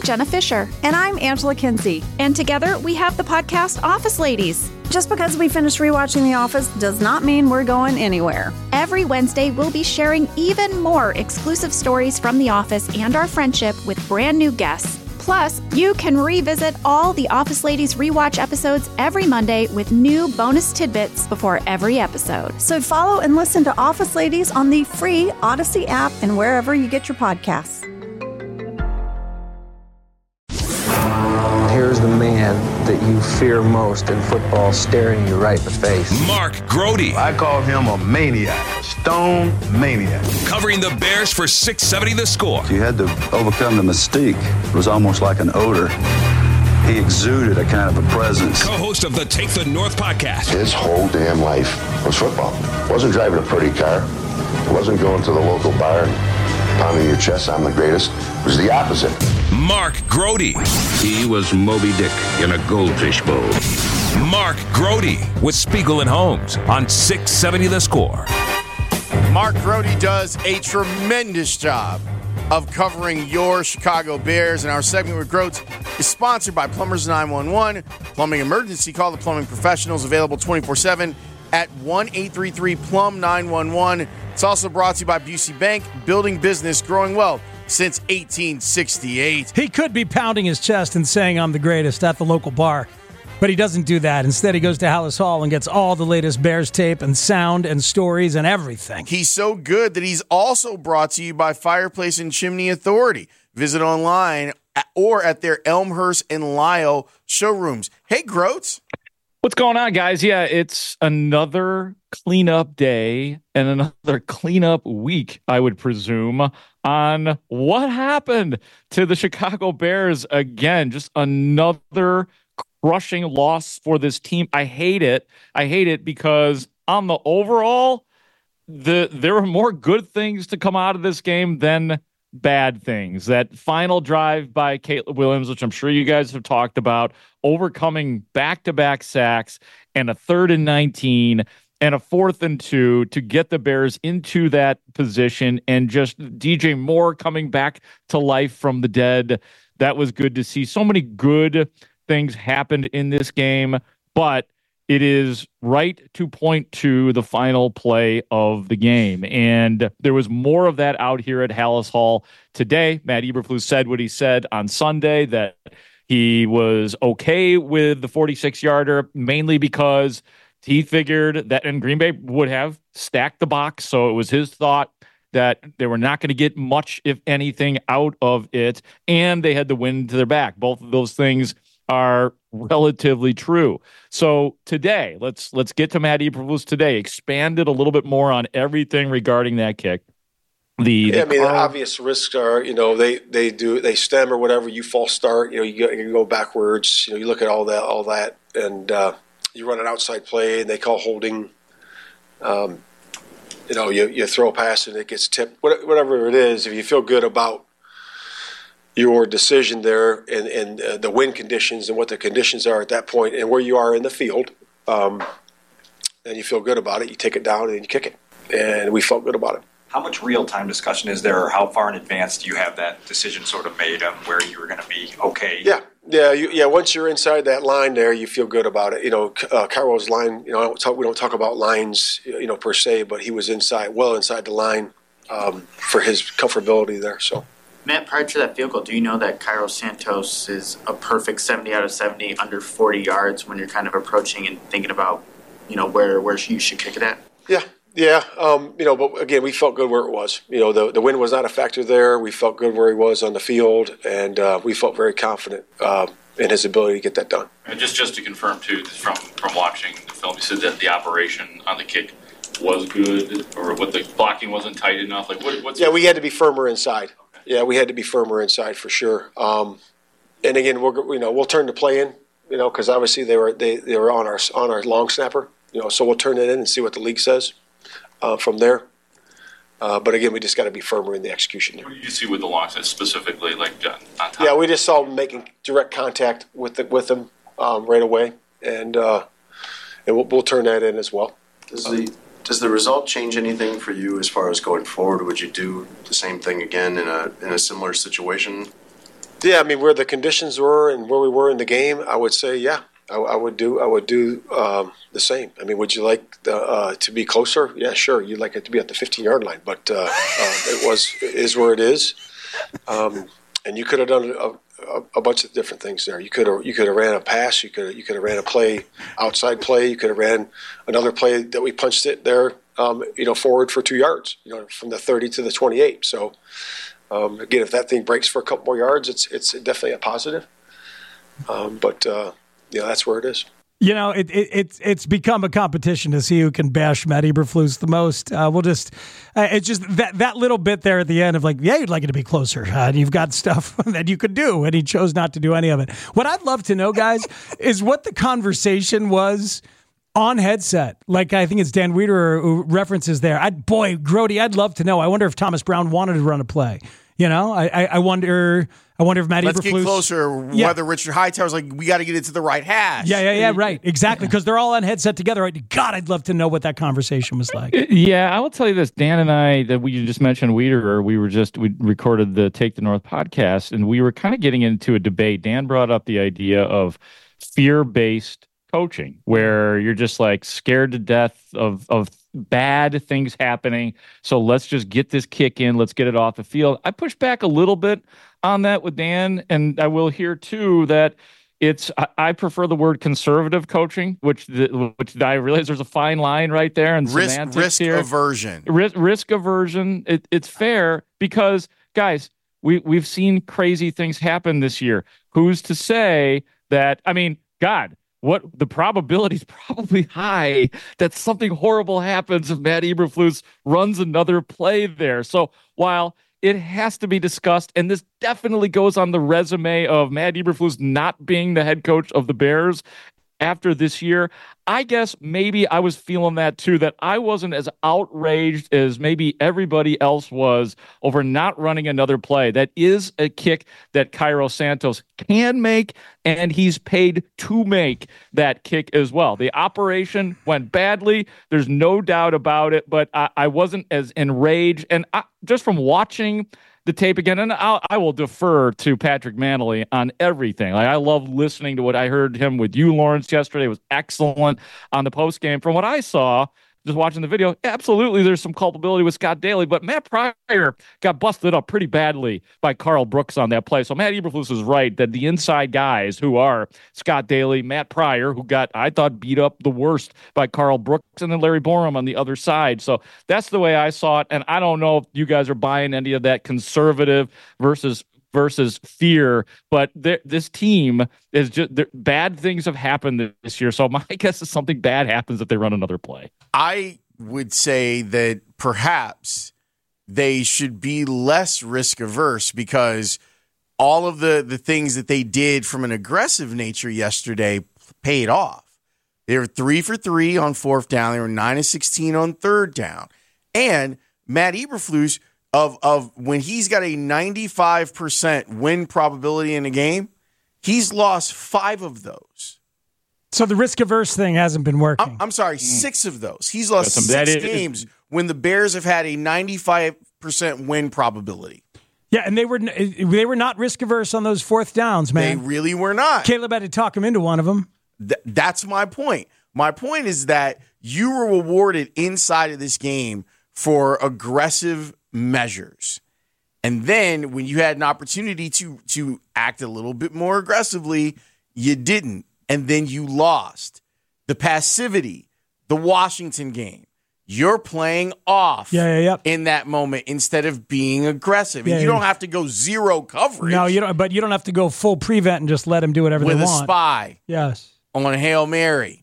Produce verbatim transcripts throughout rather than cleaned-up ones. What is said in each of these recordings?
Jenna Fisher. And I'm Angela Kinsey. And together we have the podcast Office Ladies. Just because we finished rewatching The Office does not mean we're going anywhere. Every Wednesday, we'll be sharing even more exclusive stories from The Office and our friendship with brand new guests. Plus, you can revisit all the Office Ladies rewatch episodes every Monday with new bonus tidbits before every episode. So follow and listen to Office Ladies on the free Odyssey app and wherever you get your podcasts. Here's the man that you fear most in football staring you right in the face. Mark Grote. I call him a maniac, a stone maniac. Covering the Bears for six seventy The Score. You had to overcome the mystique. It was almost like an odor. He exuded a kind of a presence. Co-host of the Take the North podcast. His whole damn life was football. Wasn't driving a pretty car. Wasn't going to the local bar and pounding your chest, I'm the greatest. It was the opposite. Mark Grote. He was Moby Dick in a goldfish bowl. Mark Grote with Spiegel and Holmes on six seventy The Score. Mark Grote does a tremendous job of covering your Chicago Bears, and our segment with Grote is sponsored by Plumbers nine one one. Plumbing emergency, call the plumbing professionals, available twenty-four seven at one eight three three plumb nine one one. It's also brought to you by Busey Bank, building business, growing well since eighteen sixty-eight. He could be pounding his chest and saying, I'm the greatest at the local bar, but he doesn't do that. Instead, he goes to Hallis Hall and gets all the latest Bears tape and sound and stories and everything. He's so good that he's also brought to you by Fireplace and Chimney Authority. Visit online at, or at their Elmhurst and Lisle showrooms. Hey, Grote. What's going on, guys? Yeah, it's another cleanup day and another cleanup week, I would presume, on what happened to the Chicago Bears again. Just another crushing loss for this team. I hate it. I hate it because on the overall, the there were more good things to come out of this game than bad things. That final drive by Caleb Williams, which I'm sure you guys have talked about, overcoming back-to-back sacks and a third and nineteen and a fourth and two to get the Bears into that position, and just D J Moore coming back to life from the dead. That was good to see. So many good things happened in this game, but it is right to point to the final play of the game. And there was more of that out here at Hallis Hall today. Matt Eberflus said what he said on Sunday, that he was okay with the forty-six yarder, mainly because he figured that in Green Bay would have stacked the box. So it was his thought that they were not going to get much, if anything, out of it. And they had the wind to their back. Both of those things are relatively true. So today, let's let's get to Matt Eberflus today. Expanded a little bit more on everything regarding that kick. The, yeah, the I mean, car- the obvious risks are, you know, they, they do they stem or whatever. You false start, you know, you go, you go backwards. You know, you look at all that, all that, and uh, you run an outside play, and they call holding. Um, you know, you you throw a pass and it gets tipped. Whatever it is, if you feel good about your decision there and, and uh, the wind conditions and what the conditions are at that point and where you are in the field, um, and you feel good about it, you take it down and you kick it. And we felt good about it. How much real-time discussion is there, or how far in advance do you have that decision sort of made on where you were going to be okay? Yeah, yeah, you, yeah. Once you're inside that line there, you feel good about it. You know, uh, Cairo's line, you know, I don't talk, we don't talk about lines, you know, per se, but he was inside, well inside the line um, for his comfortability there, so. Matt, prior to that field goal, do you know that Cairo Santos is a perfect seventy out of seventy under forty yards when you're kind of approaching and thinking about, you know, where, where you should kick it at? Yeah, yeah. Um, you know, but again, we felt good where it was. You know, the, the wind was not a factor there. We felt good where he was on the field, and uh, we felt very confident uh, in his ability to get that done. And just, just to confirm, too, from, from watching the film, you said that the operation on the kick was good, or what, the blocking wasn't tight enough? Like, what, what's Yeah, we had to be firmer inside. Yeah, we had to be firmer inside for sure. Um, and again, we're you know we'll turn the play in, you know, because obviously they were they, they were on our on our long snapper, you know, so we'll turn it in and see what the league says uh, from there. Uh, but again, we just got to be firmer in the execution. What did you see with the long snap specifically, like uh, on top? Yeah, we just saw them making direct contact with the, with them um, right away, and uh, and we'll, we'll turn that in as well. Does the Does the result change anything for you as far as going forward? Would you do the same thing again in a in a similar situation? Yeah, I mean, where the conditions were and where we were in the game, I would say, yeah, I, I would do. I would do um, the same. I mean, would you like the, uh, to be closer? Yeah, sure. You'd like it to be at the fifteen-yard line, but uh, um, it was it is where it is, um, and you could have done a, a, a bunch of different things there. You could have you could have ran a pass. You could you could have ran a play, outside play. You could have ran another play that we punched it there, um, you know, forward for two yards, you know, from the thirty to the twenty-eight. So. Um, again, if that thing breaks for a couple more yards, it's it's definitely a positive. Um, but uh, yeah, that's where it is. You know, it, it, it's it's become a competition to see who can bash Matt Eberflus the most. Uh, we'll just, uh, it's just that that little bit there at the end of like, yeah, you'd like it to be closer, uh, and you've got stuff that you could do, and he chose not to do any of it. What I'd love to know, guys, is what the conversation was on headset. Like, I think it's Dan Wiederer who references there. I'd, boy, Grody, I'd love to know. I wonder if Thomas Brown wanted to run a play. You know, I, I, I wonder. I wonder if Matt Let's Eberflus. get closer. Yeah. Whether Richard Hightower's like, we got to get it to the right hash. Yeah, yeah, yeah. Right, exactly. Because they're all on headset together. Right. God, I'd love to know what that conversation was like. Yeah, I will tell you this. Dan and I, that we just mentioned Wiederer, we were just we recorded the Take the North podcast, and we were kind of getting into a debate. Dan brought up the idea of fear-based coaching, where you're just like scared to death of of bad things happening. So let's just get this kick in. Let's get it off the field. I push back a little bit on that with Dan, and I will hear too that it's I, I prefer the word conservative coaching, which the, which I realize there's a fine line right there and risk semantics risk here. aversion. Risk risk aversion. It, it's fair because guys, we we've seen crazy things happen this year. Who's to say that? I mean, God. What the probability is probably high that something horrible happens if Matt Eberflus runs another play there. So while it has to be discussed, and this definitely goes on the resume of Matt Eberflus not being the head coach of the Bears after this year, I guess maybe I was feeling that too, that I wasn't as outraged as maybe everybody else was over not running another play. That is a kick that Cairo Santos can make, and he's paid to make that kick as well. The operation went badly. There's no doubt about it, but I, I wasn't as enraged. And I, just from watching the tape again, and I'll, I will defer to Patrick Manley on everything. Like, I love listening to what I heard him with you, Lawrence, yesterday. It was excellent on the post game. From what I saw, just watching the video, absolutely there's some culpability with Scott Daly, but Matt Pryor got busted up pretty badly by Carl Brooks on that play. So Matt Eberflus is right that the inside guys who are Scott Daly, Matt Pryor, who got, I thought, beat up the worst by Carl Brooks, and then Larry Borum on the other side. So that's the way I saw it, and I don't know if you guys are buying any of that conservative versus versus fear, but this team is just bad things have happened this year. So my guess is something bad happens if they run another play. I would say that perhaps they should be less risk averse because all of the, the things that they did from an aggressive nature yesterday paid off. They were three for three on fourth down. They were nine of sixteen on third down. And Matt Eberflus, Of of when he's got a ninety-five percent win probability in a game, he's lost five of those. So the risk-averse thing hasn't been working. I'm, I'm sorry, mm. six of those. He's lost That's six is, games when the Bears have had a ninety-five percent win probability. Yeah, and they were they were not risk-averse on those fourth downs, man. They really were not. Caleb had to talk him into one of them. Th- that's my point. My point is that you were rewarded inside of this game for aggressive measures. And then when you had an opportunity to to act a little bit more aggressively, you didn't. And then you lost. The passivity, the Washington game, you're playing off yeah, yeah, yeah. in that moment instead of being aggressive. Yeah, and you yeah. don't have to go zero coverage. No, you don't, but you don't have to go full prevent and just let them do whatever with they a want. spy. Yes. On Hail Mary.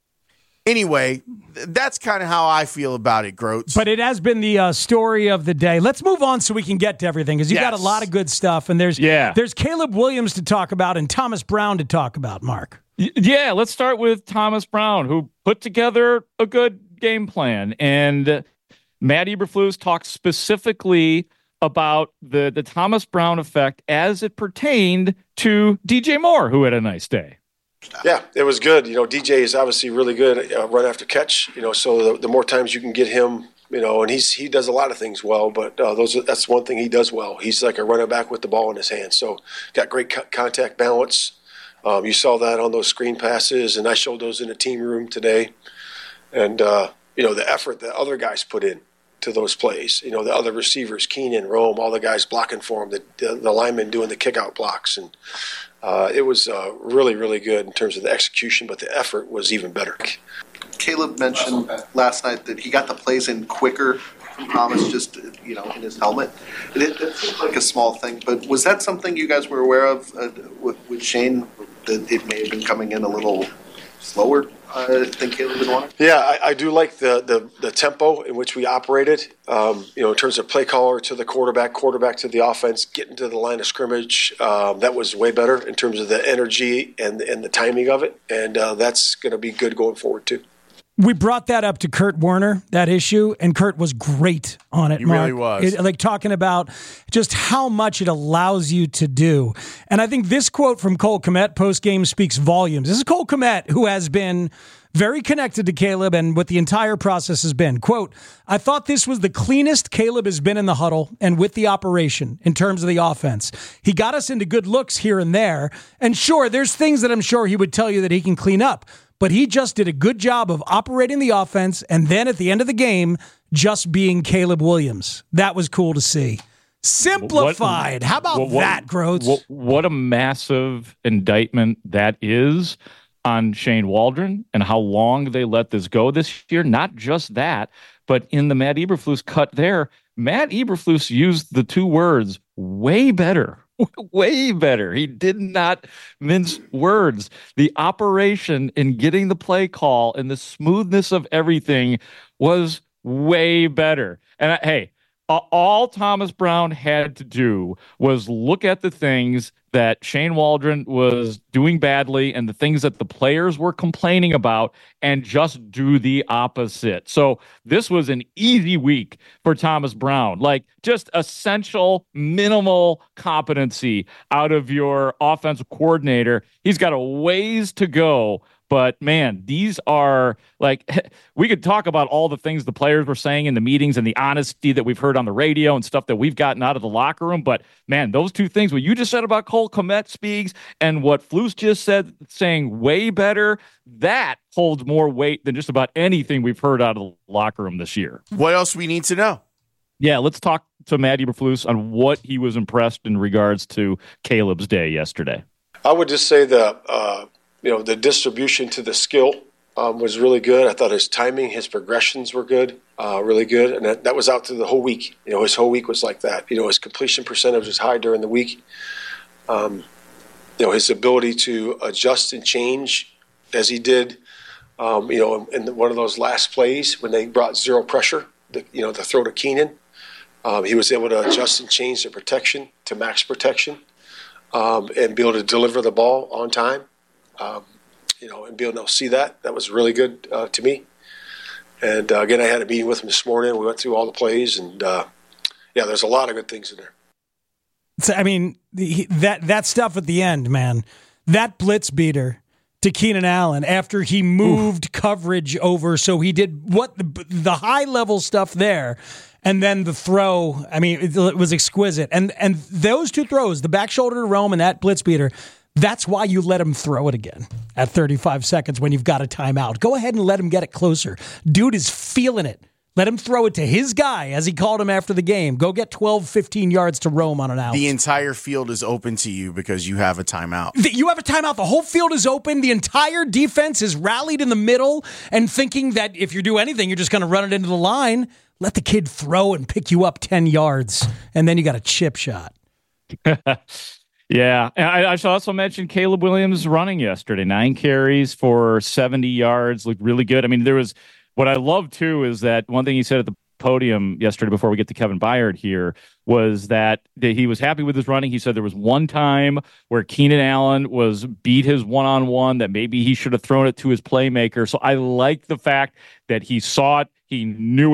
Anyway, th- that's kind of how I feel about it, Groats. But it has been the uh, story of the day. Let's move on so we can get to everything because you Yes. got a lot of good stuff. And there's yeah. there's Caleb Williams to talk about and Thomas Brown to talk about, Mark. Y- yeah, let's start with Thomas Brown, who put together a good game plan. And uh, Matt Eberflus talked specifically about the, the Thomas Brown effect as it pertained to D J Moore, who had a nice day. Yeah, it was good. You know, D J is obviously really good uh, run after catch. You know, so the, the more times you can get him you know, and he's he does a lot of things well, but uh, those are, that's one thing he does well. He's like a running back with the ball in his hand, so got great co- contact balance. Um, you saw that on those screen passes, and I showed those in the team room today. And uh, you know, the effort that other guys put in to those plays. You know, the other receivers, Keenan, Rome, all the guys blocking for him, the the, the linemen doing the kick-out blocks, and uh, it was uh, really, really good in terms of the execution, but the effort was even better. Caleb mentioned last night that he got the plays in quicker from Thomas, just, you know, in his helmet. It, it seems like a small thing, but was that something you guys were aware of uh, with, with Shane, that it may have been coming in a little slower uh, than Caleb had wanted? Yeah, I, I do like the, the, the tempo in which we operated, um, you know, in terms of play caller to the quarterback, quarterback to the offense, getting to the line of scrimmage. Um, that was way better in terms of the energy and, and the timing of it, and uh, that's going to be good going forward, too. We brought that up to Kurt Warner, that issue, and Kurt was great on it, He Mark. really was. It, like talking about just how much it allows you to do. And I think this quote from Cole Kmet post-game speaks volumes. This is Cole Kmet, who has been very connected to Caleb and what the entire process has been. Quote, I thought this was the cleanest Caleb has been in the huddle and with the operation in terms of the offense. He got us into good looks here and there. And sure, there's things that I'm sure he would tell you that he can clean up. But he just did a good job of operating the offense, and then at the end of the game, just being Caleb Williams. That was cool to see. Simplified. What, How about what, that, Groats? What, what a massive indictment that is on Shane Waldron and how long they let this go this year. Not just that, but in the Matt Eberflus cut there, Matt Eberflus used the two words, way better. Way better. He did not mince words. The operation in getting the play call and the smoothness of everything was way better. And I, hey, all Thomas Brown had to do was look at the things that Shane Waldron was doing badly and the things that the players were complaining about and just do the opposite. So this was an easy week for Thomas Brown, like just essential minimal competency out of your offensive coordinator. He's got a ways to go. But, man, these are, like, we could talk about all the things the players were saying in the meetings and the honesty that we've heard on the radio and stuff that we've gotten out of the locker room. But, man, those two things, what you just said about Cole Kmet speaks and what Flus just said, saying way better, that holds more weight than just about anything we've heard out of the locker room this year. What else we need to know? Yeah, let's talk to Matt Eberflus on what he was impressed in regards to Caleb's day yesterday. I would just say that uh, – you know, the distribution to the skill um, was really good. I thought his timing, his progressions were good, uh, really good. And that, that was out through the whole week. You know, his whole week was like that. You know, his completion percentage was high during the week. Um, you know, his ability to adjust and change as he did, um, you know, in, in one of those last plays when they brought zero pressure, the, you know, the throw to Keenan. Um, he was able to adjust and change the protection to max protection um, and be able to deliver the ball on time. Um, you know, and being able to see that, that was really good uh, to me. And uh, again, I had a meeting with him this morning. We went through all the plays, and uh, yeah, there's a lot of good things in there. So, I mean, the, that that stuff at the end, man, that blitz beater to Keenan Allen after he moved Oof. coverage over, so he did what the, the high level stuff there. And then the throw, I mean, it, it was exquisite. And and those two throws, the back shoulder to Rome and that blitz beater, that's why you let him throw it again at thirty-five seconds when you've got a timeout. Go ahead and let him get it closer. Dude is feeling it. Let him throw it to his guy, as he called him after the game. Go get twelve, fifteen yards to Rome on an out. The entire field is open to you because you have a timeout. You have a timeout. The whole field is open. The entire defense is rallied in the middle and thinking that if you do anything, you're just going to run it into the line. Let the kid throw and pick you up ten yards, and then you got a chip shot. Yeah, and I, I should also mention Caleb Williams running yesterday. Nine carries for seventy yards, looked really good. I mean, there was what I love too is that one thing he said at the podium yesterday before we get to Kevin Byard here was that, that he was happy with his running. He said there was one time where Keenan Allen was beat his one-on-one that maybe he should have thrown it to his playmaker. So I like the fact that he saw it, he knew it.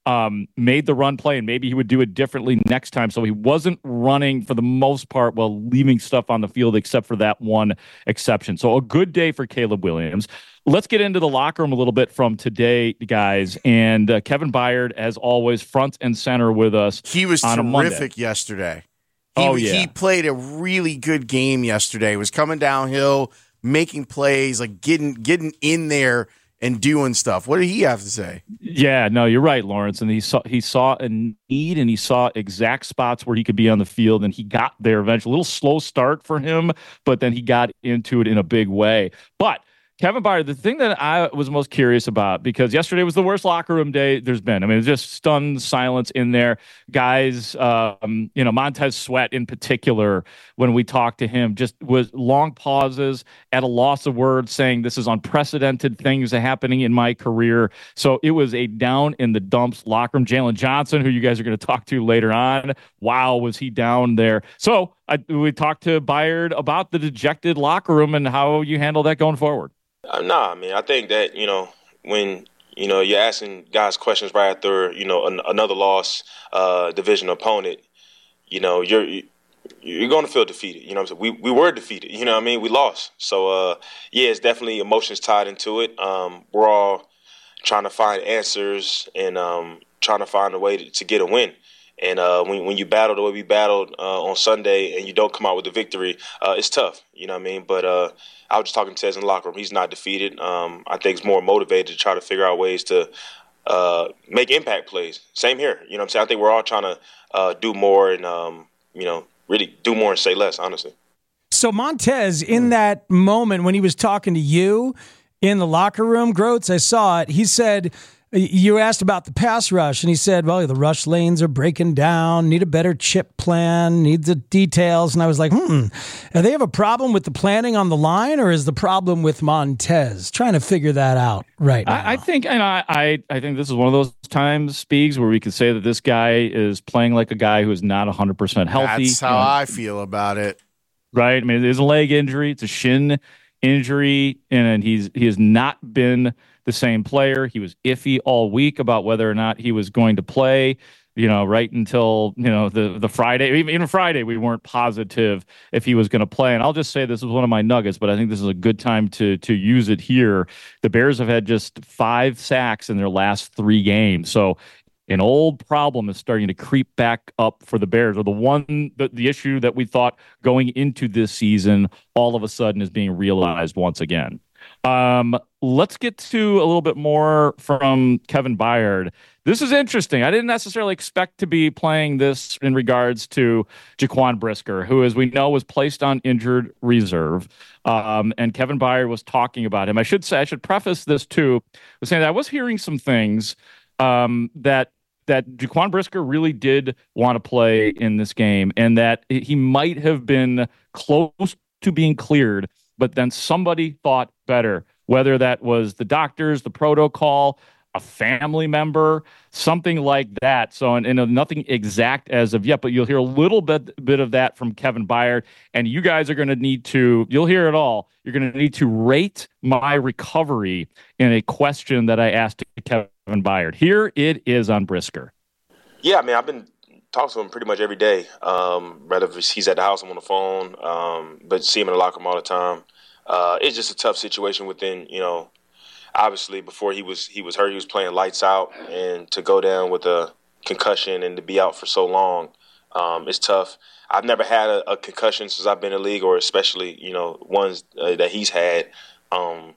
um, made the run play, and maybe he would do it differently next time. So he wasn't running for the most part while leaving stuff on the field, except for that one exception. So a good day for Caleb Williams. Let's get into the locker room a little bit from today, guys. And uh, Kevin Byard, as always, front and center with us. He was on terrific yesterday. He, oh, yeah. He played a really good game yesterday. Was coming downhill, making plays, like getting getting in there and doing stuff. What did he have to say? Yeah, no, you're right, Lawrence. And he saw he saw a need, and he saw exact spots where he could be on the field, and he got there eventually. A little slow start for him, but then he got into it in a big way. But Kevin Byard, the thing that I was most curious about, because yesterday was the worst locker room day there's been. I mean, it's just stunned silence in there. Guys, um, you know, Montez Sweat in particular, when we talked to him, just was long pauses, at a loss of words, saying this is unprecedented things are happening in my career. So it was a down in the dumps locker room. Jalen Johnson, who you guys are going to talk to later on, wow, was he down there. So I, we talked to Byard about the dejected locker room and how you handle that going forward. Uh, nah, I mean, I think that, you know, when, you know, you're asking guys questions right after, you know, an, another loss, uh, division opponent, you know, you're you're going to feel defeated. You know what I'm saying? We, we were defeated. You know what I mean? We lost. So, uh, yeah, it's definitely emotions tied into it. Um, we're all trying to find answers and um, trying to find a way to, to get a win. And uh, when when you battle the way we battled uh, on Sunday and you don't come out with a victory, uh, it's tough. You know what I mean? But uh, I was just talking to Tez in the locker room. He's not defeated. Um, I think he's more motivated to try to figure out ways to uh, make impact plays. Same here. You know what I'm saying? I think we're all trying to uh, do more and, um, you know, really do more and say less, honestly. So Montez, in that moment when he was talking to you in the locker room, Groats, I saw it, he said – you asked about the pass rush, and he said, well, the rush lanes are breaking down, need a better chip plan, need the details. And I was like, hmm, do they have a problem with the planning on the line, or is the problem with Montez? Trying to figure that out right now. I, I think, and I, I, I think this is one of those times, Speaks, where we could say that this guy is playing like a guy who is not one hundred percent healthy. That's how you know, I feel about it. Right? I mean, it is a leg injury. It's a shin injury, and he's he has not been the same player. He was iffy all week about whether or not he was going to play, you know, right until, you know, the, the Friday, even Friday, we weren't positive if he was going to play. And I'll just say this is one of my nuggets, but I think this is a good time to, to use it here. The Bears have had just five sacks in their last three games. So an old problem is starting to creep back up for the Bears, or the one, the, the issue that we thought going into this season, all of a sudden is being realized once again. Um, let's get to a little bit more from Kevin Byard. This is interesting. I didn't necessarily expect to be playing this in regards to Jaquan Brisker, who, as we know, was placed on injured reserve. Um, and Kevin Byard was talking about him. I should say, I should preface this too, with saying that I was hearing some things um, that that Jaquan Brisker really did want to play in this game, and that he might have been close to being cleared, but then somebody thought better, whether that was the doctors, the protocol, a family member, something like that. So, and, and nothing exact as of yet, but you'll hear a little bit, bit of that from Kevin Byard, and you guys are going to need to, you'll hear it all. You're going to need to rate my recovery in a question that I asked Kevin Byard. Here it is on Brisker. Yeah, I mean, I've been talking to him pretty much every day. Um, whether he's at the house, I'm on the phone, um, but see him in the locker room all the time. Uh, it's just a tough situation within, you know, obviously before he was he was hurt, he was playing lights out, and to go down with a concussion and to be out for so long, um, it's tough. I've never had a, a concussion since I've been in the league, or especially, you know, ones uh, that he's had. Um,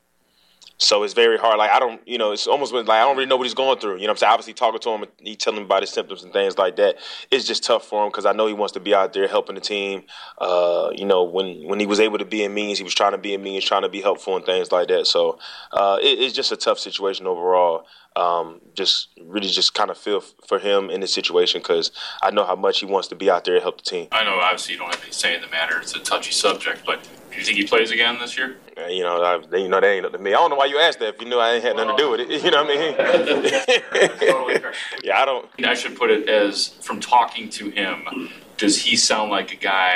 so it's very hard. Like, I don't, you know, it's almost like I don't really know what he's going through. You know what I'm saying? Obviously talking to him, and he telling him about his symptoms and things like that. It's just tough for him because I know he wants to be out there helping the team. Uh, you know, when, when he was able to be in meetings, he was trying to be in meetings, trying to be helpful and things like that. So uh, it, it's just a tough situation overall. Um, just really just kind of feel f- for him in this situation because I know how much he wants to be out there to help the team. I know, obviously, you don't have any say in the matter. It's a touchy subject, but do you think he plays again this year? Uh, you know, I, they, you know, that ain't up to me. I don't know why you asked that if you knew I ain't had nothing to do with it. You know what I mean? Totally fair. Yeah, I don't. I should put it as, from talking to him, does he sound like a guy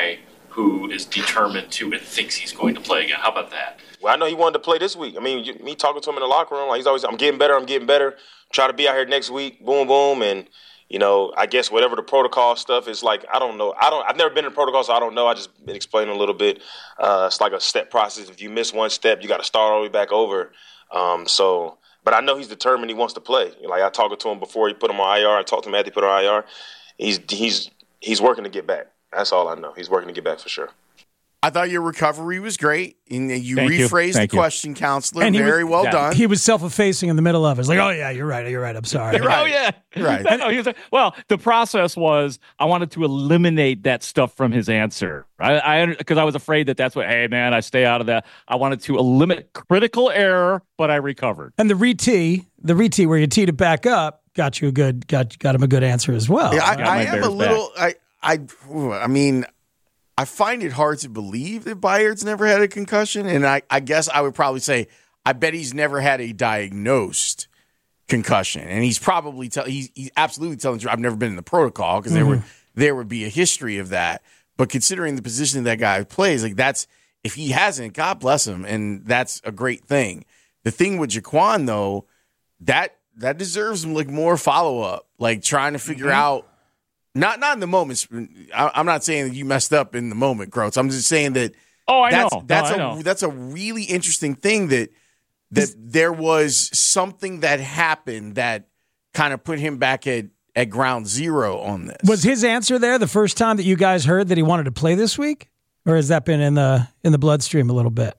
who is determined to and thinks he's going to play again. How about that? Well, I know he wanted to play this week. I mean, you, me talking to him in the locker room, like he's always, I'm getting better, I'm getting better. Try to be out here next week, boom, boom, and you know, I guess whatever the protocol stuff is like, I don't know. I don't. I've never been in protocol, so I don't know. I just been explaining a little bit. Uh, it's like a step process. If you miss one step, you got to start all the way back over. Um, so, but I know he's determined. He wants to play. Like I talked to him before he put him on I R. I talked to him after he put him on I R. He's he's he's working to get back. That's all I know. He's working to get back for sure. I thought your recovery was great. And you Thank you. rephrased Thank the you. question, counselor. And he Very was- well yeah. done. He was self-effacing in the middle of it. It's like, oh, yeah, you're right. You're right. I'm sorry. You're right. Oh, yeah. Right. No, no, he was like, well, the process was I wanted to eliminate that stuff from his answer. I, I because I was afraid that that's what, hey, man, I stay out of that. I wanted to eliminate critical error, but I recovered. And the re-tee, the re-tee where you teed it back up, got you a good, got got him a good answer as well. Yeah, I, Got I my am Bears a little. I, I, I mean, I find it hard to believe that Byard's never had a concussion, and I, I guess I would probably say I bet he's never had a diagnosed concussion, and he's probably tell he's, he's absolutely telling the truth. I've never been in the protocol because Mm-hmm. there would there would be a history of that. But considering the position that guy plays, like that's if he hasn't, God bless him, and that's a great thing. The thing with Jaquan though, that that deserves like more follow up, like trying to figure Mm-hmm. out. Not not in the moments. I, I'm not saying that you messed up in the moment, Groats. I'm just saying that. Oh, I that's, know. That's No, a I know. that's a really interesting thing that that there was something that happened that kind of put him back at, at ground zero on this. Was his answer there the first time that you guys heard that he wanted to play this week, or has that been in the in the bloodstream a little bit?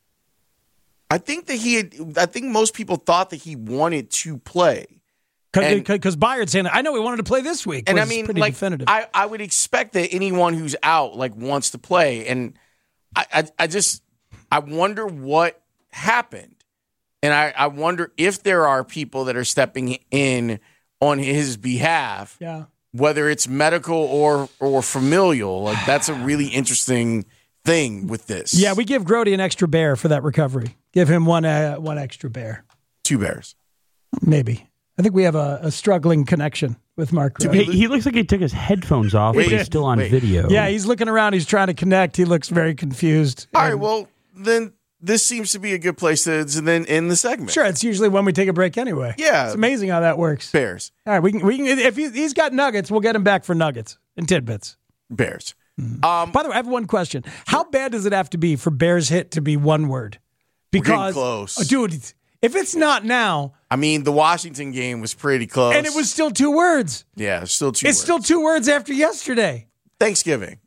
I think that he had. I think most people thought that he wanted to play. Because Byard saying, I know we wanted to play this week. And I was mean, pretty like, definitive. I, I would expect that anyone who's out like wants to play, and I, I, I just I wonder what happened, and I, I wonder if there are people that are stepping in on his behalf, Yeah. whether it's medical or or familial. Like that's a really interesting thing with this. Yeah, we give Grody an extra bear for that recovery. Give him one uh, one extra bear. Two bears. Maybe. I think we have a, a struggling connection with Mark. He, he looks like he took his headphones off, Wait, but he's still on wait. video. Yeah, he's looking around. He's trying to connect. He looks very confused. All right, And- well then this seems to be a good place to, to then end the segment. Sure, it's usually when we take a break anyway. Yeah. It's amazing how that works. Bears. All right, we can, we can if he, he's got nuggets, we'll get him back for nuggets and tidbits. Bears. Um, By the way, I have one question. How bad does it have to be for Bears hit to be one word? We're getting Because, close. oh, dude, if it's not now, I mean, the Washington game was pretty close. and it was still two words. Yeah, it's still two It's words. still two words after yesterday. Thanksgiving.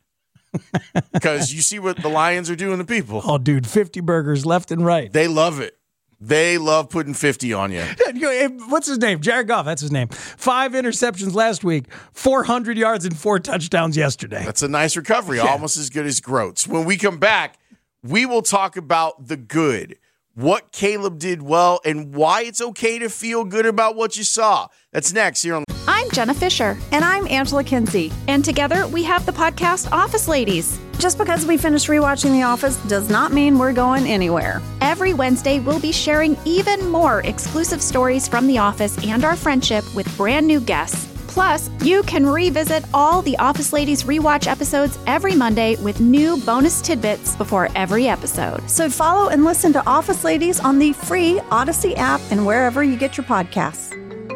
Because you see what the Lions are doing to people. Oh, dude, fifty burgers left and right. They love it. They love putting fifty on you. What's his name? Jared Goff, that's his name. Five interceptions last week, four hundred yards and four touchdowns yesterday. That's a nice recovery, Yeah. almost as good as Groats. When we come back, we will talk about the good, what Caleb did well, and why it's okay to feel good about what you saw. That's next here on I'm Jenna Fisher. And I'm Angela Kinsey. And together we have the podcast Office Ladies. Just because we finished rewatching The Office does not mean we're going anywhere. Every Wednesday, we'll be sharing even more exclusive stories from The Office and our friendship with brand new guests. Plus, you can revisit all the Office Ladies rewatch episodes every Monday with new bonus tidbits before every episode. So follow and listen to Office Ladies on the free Odyssey app and wherever you get your podcasts.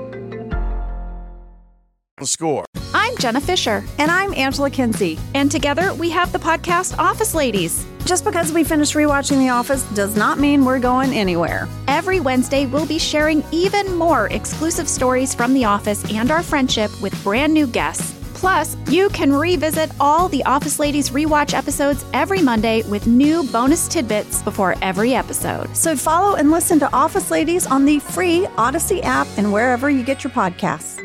the score. I'm Jenna Fisher. And I'm Angela Kinsey. And together we have the podcast Office Ladies. Just because we finished rewatching The Office does not mean we're going anywhere. Every Wednesday, we'll be sharing even more exclusive stories from The Office and our friendship with brand new guests. Plus, you can revisit all the Office Ladies rewatch episodes every Monday with new bonus tidbits before every episode. So follow and listen to Office Ladies on the free Odyssey app and wherever you get your podcasts.